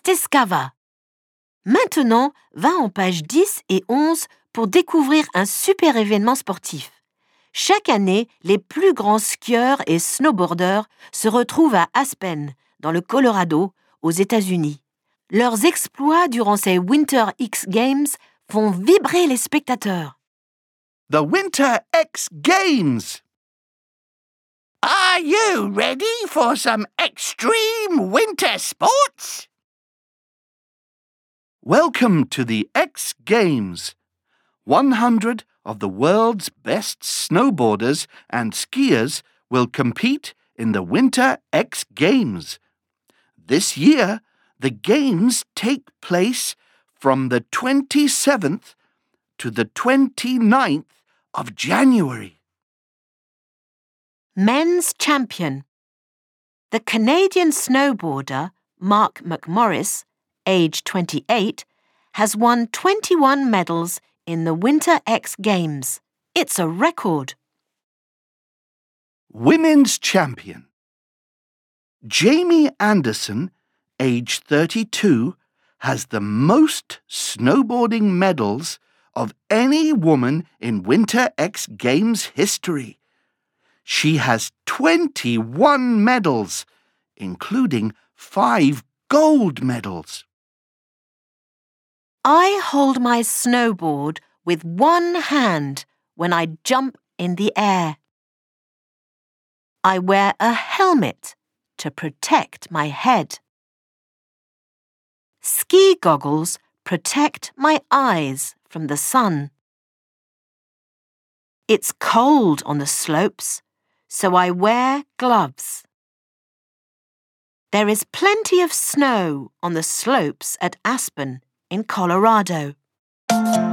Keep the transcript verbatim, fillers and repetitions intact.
Discover. Maintenant, va en page dix et onze pour découvrir un super événement sportif. Chaque année, les plus grands skieurs et snowboarders se retrouvent à Aspen, dans le Colorado, aux États-Unis. Leurs exploits durant ces Winter X Games font vibrer les spectateurs. The Winter X Games! Are you ready for some extreme winter sports? Welcome to the X Games. one hundred of the world's best snowboarders and skiers will compete in the Winter X Games. This year, the Games take place from the twenty-seventh to the twenty-ninth of January. Men's champion. The Canadian snowboarder Mark McMorris, age twenty-eight, has won twenty-one medals in the Winter X Games. It's a record. Women's champion. Jamie Anderson, age thirty-two, has the most snowboarding medals of any woman in Winter X Games history. She has twenty-one medals, including five gold medals. I hold my snowboard with one hand when I jump in the air. I wear a helmet to protect my head. Ski goggles protect my eyes from the sun. It's cold on the slopes, so I wear gloves. There is plenty of snow on the slopes at Aspen in Colorado.